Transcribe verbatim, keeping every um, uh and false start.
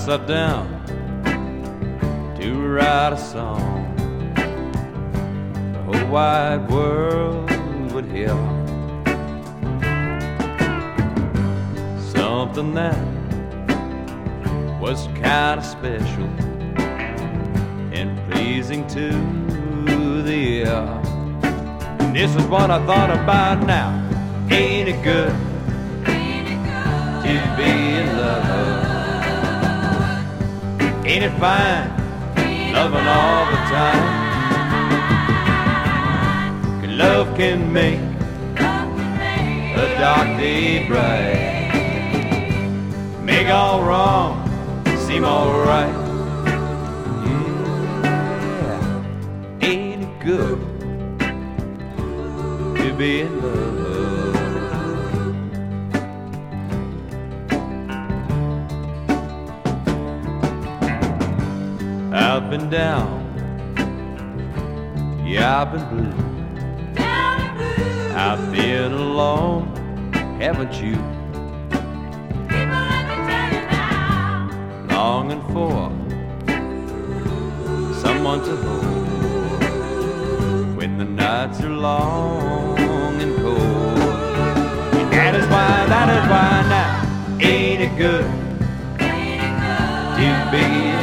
myself down to write a song the whole wide world would hear. Something that was kind of special and pleasing to the ear. And this is what I thought about now. Ain't it good, Ain't it good to be in love? Ain't it fine, loving all the time? Love can make a dark day bright, make all wrong seem alright. Yeah, ain't it good to be in love? I've been down, yeah, I've been blue. I've been alone, haven't you? People, let me tell you now. Longing for someone to hold when the nights are long and cold. And that is why, that is why now, ain't it good Ain't it good to be